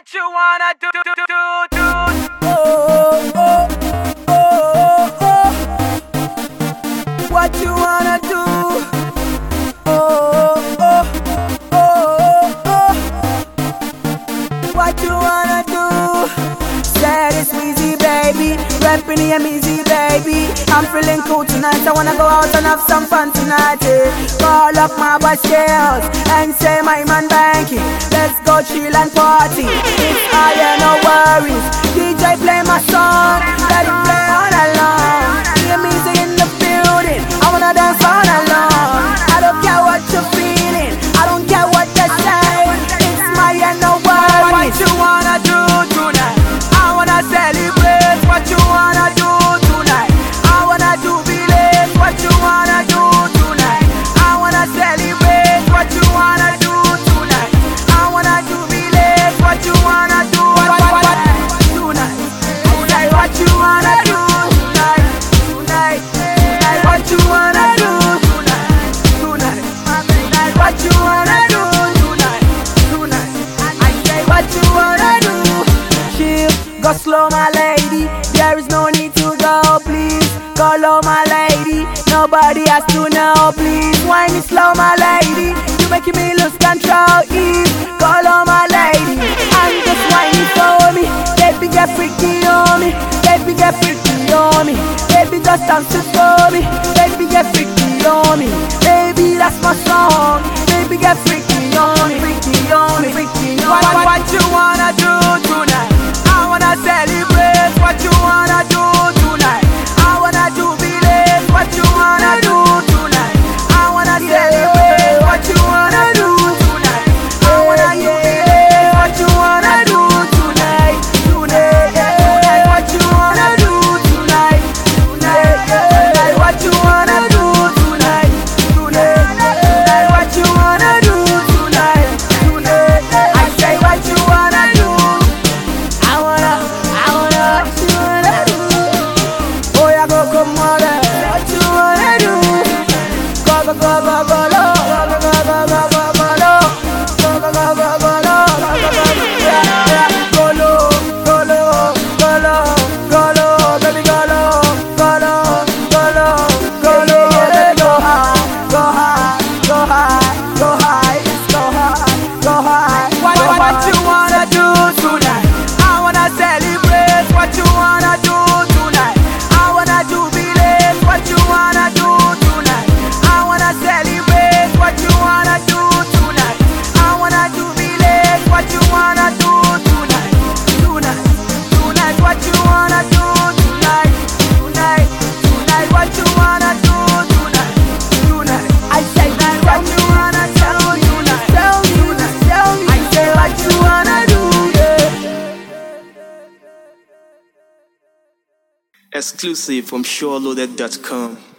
What you wanna do? Oh, oh, oh, oh. What you wanna do? Oh, oh, oh, oh. What you wanna do? Said it's easy, baby. Rapping here, easy, baby. I'm feeling cool tonight. I wanna go out and have some fun tonight. Call up my boss girls and say my man banking. Let's go chill and party. It's higher, no worries. DJ play my song, let it play all along. Hear music in the building, I wanna dance all along. I don't care what you're feeling, I don't care what they say. It's my no worries. What you wanna do tonight? I wanna celebrate. What you wanna do tonight? I wanna jubilate. What you wanna do tonight? I wanna celebrate. What you wanna do tonight? I wanna jubilate. What you wanna do tonight? Tonight, what you wanna do tonight? Tonight, what you wanna do tonight? Tonight, what you wanna do tonight? Tonight, I say what you wanna do. Chill, go slow my lady. There is no need to go, please. Go low my lady. Nobody has to know, please. Wine it slow my lady. You making me lose control, Eve. Go low my lady. And just wine it for me. Baby get freaky on me. Baby get freaky on me. Baby just dance it for me. Baby get freaky on me. Baby that's my song. Baby get freaky on me. Freaky on me. Freaky on me. What you wanna do tonight? I wanna celebrate. What you wanna do tonight? I wanna jubilate. What you wanna do tonight? I wanna celebrate. What you wanna do tonight? I wanna jubilate. What you wanna do tonight? Tonight, what you wanna do tonight? Tonight, what you wanna do tonight? Tonight, what you wanna do tonight? Tonight, I say what you wanna do. I wanna, what you wanna do? Oh yeah, go come on, what you wanna do? Go, go, go, go, go, low. Go, go, go, go, go, go, low. Go, go, go, go, go, low. Go, go, go, yeah, yeah. Go low, go low, go low, go low, baby go low, go low, go low, go low, baby go high, go high, go high, go high, go high, go high. What you wanna do tonight? I wanna celebrate. What you wanna do tonight? I wanna jubilate. What you wanna do tonight? I wanna celebrate. What you wanna do tonight? I wanna jubilate. What you wanna do tonight? Tonight, tonight, what you wanna do tonight? Tonight, tonight, what you wanna do tonight? Tonight, I say what you wanna do tonight? tell me, I say what you wanna do, yeah. Exclusive from SureLoaded.com.